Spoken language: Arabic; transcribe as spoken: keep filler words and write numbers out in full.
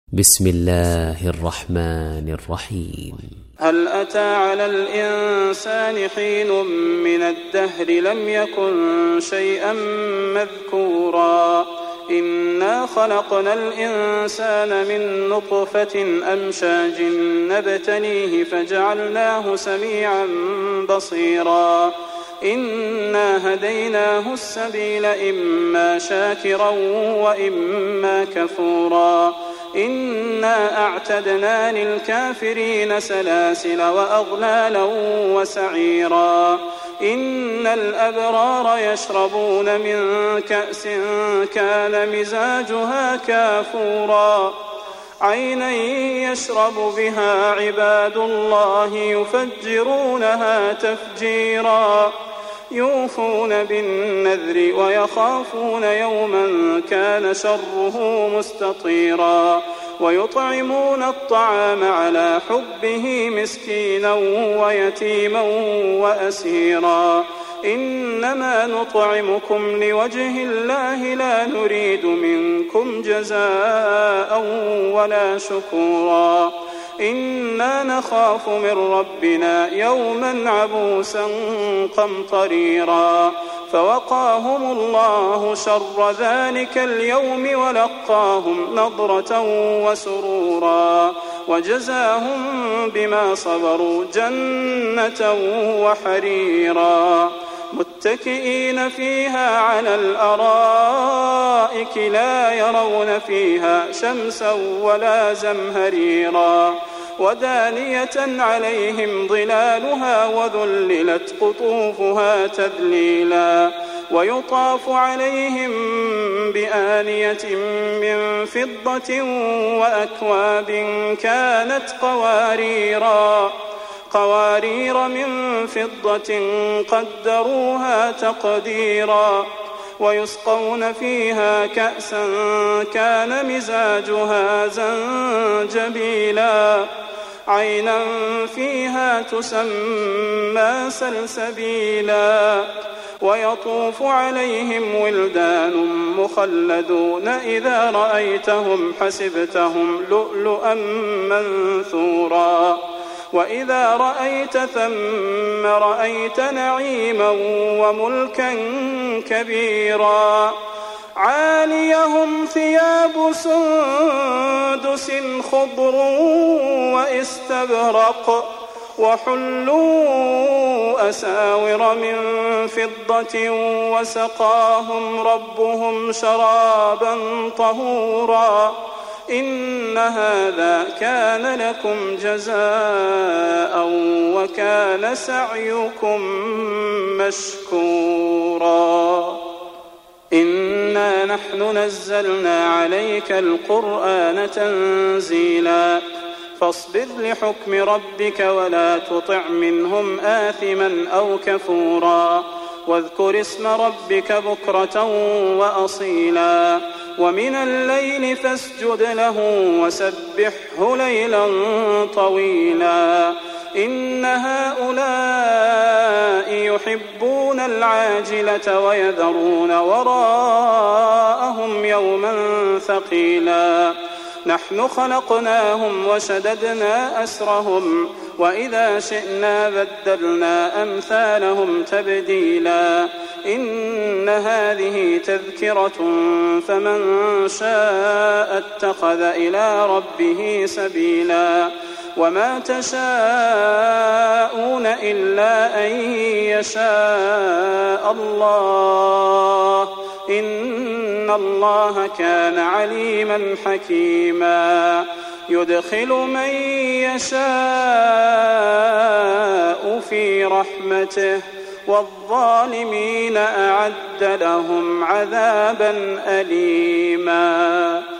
بسم الله الرحمن الرحيم. هل أتى على الإنسان حين من الدهر لم يكن شيئا مذكورا إنا خلقنا الإنسان من نطفة أمشاج نبتليه فجعلناه سميعا بصيرا إنا هديناه السبيل إما شاكرا وإما كفورا إنا أعتدنا للكافرين سلاسل وأغلالا وسعيرا إن الأبرار يشربون من كأس كان مزاجها كافورا عينا يشرب بها عباد الله يفجرونها تفجيرا يوفون بالنذر ويخافون يوما كان شره مستطيرا ويطعمون الطعام على حبه مسكينا ويتيما وأسيرا إنما نطعمكم لوجه الله لا نريد منكم جزاء ولا شكورا إنا نخاف من ربنا يوما عبوسا قمطريرا فوقاهم الله شر ذلك اليوم ولقاهم نضرة وسرورا وجزاهم بما صبروا جنة وحريرا متكئين فيها على الأرائك لا يرون فيها شمسا ولا زمهريرا ودانية عليهم ظلالها وذللت قطوفها تذليلا ويطاف عليهم بآنية من فضة وأكواب كانت قواريرا قوارير من فضة قدروها تقديرا ويسقون فيها كأسا كان مزاجها زنجبيلا عينا فيها تسمى سلسبيلا ويطوف عليهم ولدان مخلدون إذا رأيتهم حسبتهم لؤلؤا منثورا وإذا رأيت ثم رأيت نعيما وملكا كبيرا عاليهم ثياب سندس خضر واستبرق وحلوا أساور من فضة وسقاهم ربهم شرابا طهورا إن هذا كان لكم جزاء وكان سعيكم مشكورا إنا نحن نزلنا عليك القرآن تنزيلا فاصبر لحكم ربك ولا تطع منهم آثما أو كفورا واذكر اسم ربك بكرة وأصيلا ومن الليل فاسجد له وسبحه ليلا طويلا إن هؤلاء يحبون العاجلة ويذرون وراءهم يوما ثقيلا نحن خلقناهم وشددنا أسرهم وإذا شئنا بدلنا أمثالهم تبديلا إن هذه تذكرة فمن شاء اتخذ إلى ربه سبيلا وما تشاءون إلا أن يشاء الله إن الله كان عليما حكيما يدخل من يشاء في رحمته والظالمين أعد لهم عذابا أليما.